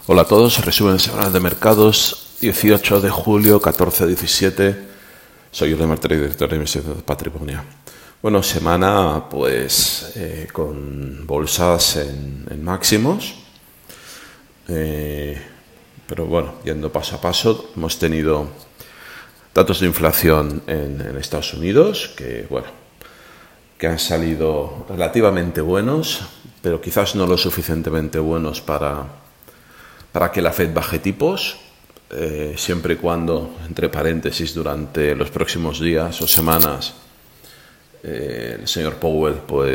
Hola a todos, resumen semanal de mercados, 18 de julio, 14-17. Soy Jordi Martínez, director de Investigación de Patrimonio. Bueno, semana pues con bolsas en máximos, pero bueno, yendo paso a paso, hemos tenido datos de inflación en Estados Unidos que han salido relativamente buenos, pero quizás no lo suficientemente buenos para que la Fed baje tipos, siempre y cuando, entre paréntesis, durante los próximos días o semanas el señor Powell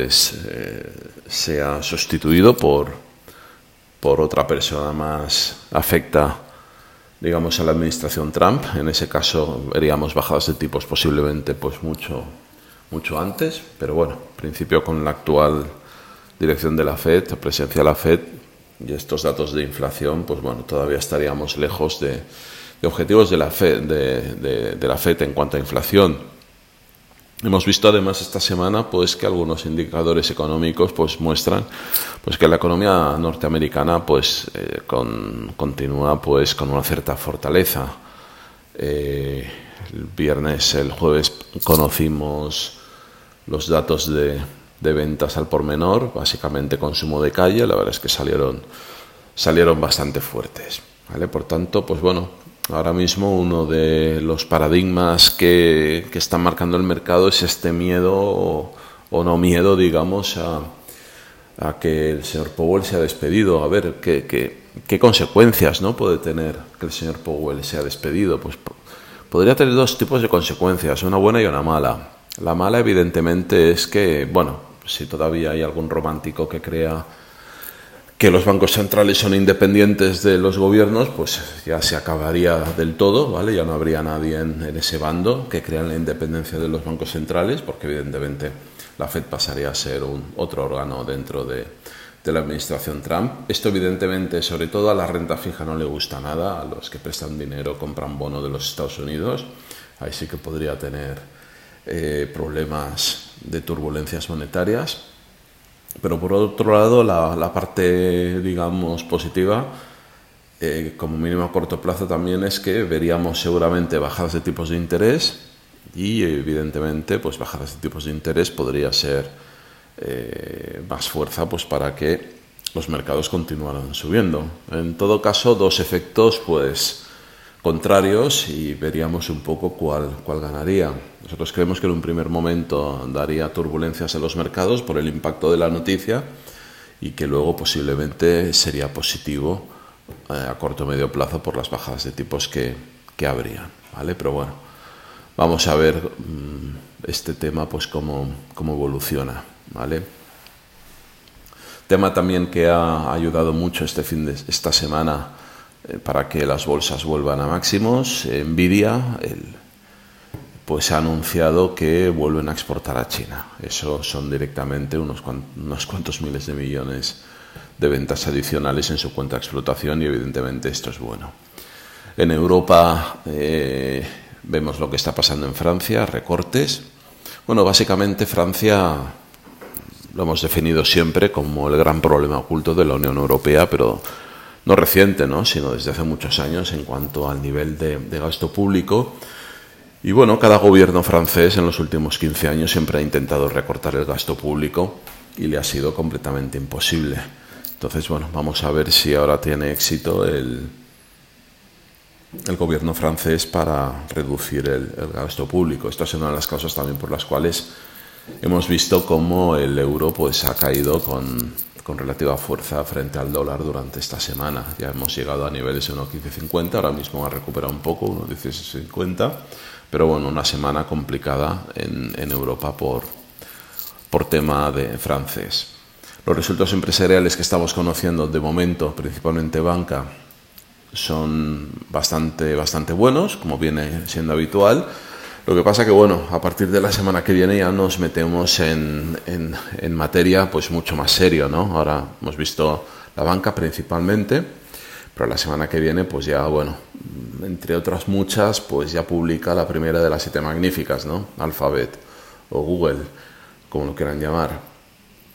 sea sustituido por otra persona más afecta, digamos, a la administración Trump. En ese caso veríamos bajadas de tipos posiblemente mucho antes, pero bueno, en principio con la actual dirección de la Fed, o presencia de la Fed y estos datos de inflación, pues bueno, todavía estaríamos lejos de objetivos de la Fed, de la Fed en cuanto a inflación. Hemos visto además esta semana pues que algunos indicadores económicos pues muestran pues que la economía norteamericana continúa pues con una cierta fortaleza. El jueves conocimos los datos de ventas al por menor, básicamente consumo de calle. La verdad es que salieron bastante fuertes, ¿vale? Por tanto, pues bueno, ahora mismo uno de los paradigmas que están marcando el mercado es este miedo o no miedo, digamos, a que el señor Powell sea despedido. A ver, ¿qué consecuencias, ¿no?, puede tener que el señor Powell sea despedido? Pues podría tener dos tipos de consecuencias, una buena y una mala. La mala, evidentemente, es que, bueno, si todavía hay algún romántico que crea que los bancos centrales son independientes de los gobiernos, pues ya se acabaría del todo, ¿vale? Ya no habría nadie en ese bando que crea en la independencia de los bancos centrales, porque evidentemente la Fed pasaría a ser otro órgano dentro de la administración Trump. Esto evidentemente, sobre todo a la renta fija, no le gusta nada. A los que prestan dinero, compran bono de los Estados Unidos, ahí sí que podría tener problemas de turbulencias monetarias. Pero por otro lado, la parte, digamos, positiva, como mínimo a corto plazo también, es que veríamos seguramente bajadas de tipos de interés y evidentemente pues bajadas de tipos de interés podría ser más fuerza pues para que los mercados continuaran subiendo. En todo caso, dos efectos pues contrarios y veríamos un poco cuál ganaría. Nosotros creemos que en un primer momento daría turbulencias en los mercados por el impacto de la noticia y que luego posiblemente sería positivo a corto o medio plazo por las bajadas de tipos que habría, ¿vale? Pero bueno, vamos a ver este tema pues cómo evoluciona, ¿vale? Tema también que ha ayudado mucho esta semana para que las bolsas vuelvan a máximos. Nvidia pues ha anunciado que vuelven a exportar a China. Eso son directamente unos cuantos miles de millones de ventas adicionales en su cuenta de explotación y evidentemente esto es bueno. En Europa vemos lo que está pasando en Francia, recortes. Bueno, básicamente Francia lo hemos definido siempre como el gran problema oculto de la Unión Europea, pero no reciente, ¿no?, sino desde hace muchos años en cuanto al nivel de gasto público. Y bueno, cada gobierno francés en los últimos 15 años siempre ha intentado recortar el gasto público y le ha sido completamente imposible. Entonces, bueno, vamos a ver si ahora tiene éxito el gobierno francés para reducir el gasto público. Esta es una de las causas también por las cuales hemos visto cómo el euro pues ha caído con relativa fuerza frente al dólar durante esta semana. Ya hemos llegado a niveles de 1,1550, ahora mismo ha recuperado un poco, 1,1650, pero bueno, una semana complicada en Europa por tema de francés. Los resultados empresariales que estamos conociendo de momento, principalmente banca, son bastante buenos, como viene siendo habitual. Lo que pasa que, bueno, a partir de la semana que viene ya nos metemos en materia pues mucho más serio, ¿no? Ahora hemos visto la banca principalmente, pero la semana que viene pues ya, bueno, entre otras muchas, pues ya publica la primera de las 7 magníficas, ¿no? Alphabet o Google, como lo quieran llamar.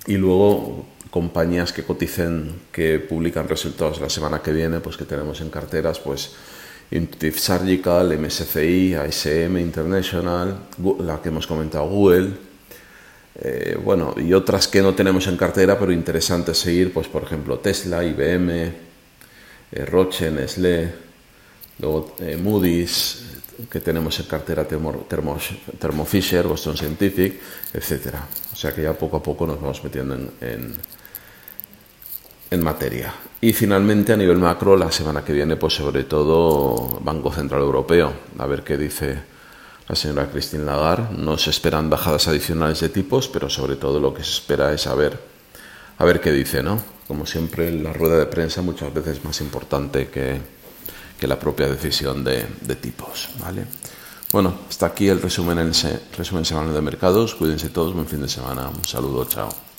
Y luego compañías que coticen, que publican resultados la semana que viene, pues que tenemos en carteras, pues Intuitive Surgical, MSCI, ICM International, la que hemos comentado, Google, bueno, y otras que no tenemos en cartera, pero interesante seguir, pues por ejemplo Tesla, IBM, Roche, Nestlé, luego Moody's, que tenemos en cartera, Thermo Fisher, Boston Scientific, etcétera. O sea que ya poco a poco nos vamos metiendo en materia. Y finalmente, a nivel macro, la semana que viene, pues sobre todo Banco Central Europeo, a ver qué dice la señora Christine Lagarde. No se esperan bajadas adicionales de tipos, pero sobre todo lo que se espera es a ver qué dice, ¿no? Como siempre, la rueda de prensa muchas veces es más importante que la propia decisión de tipos, ¿vale? Bueno, hasta aquí el resumen semanal de mercados. Cuídense todos, buen fin de semana. Un saludo, chao.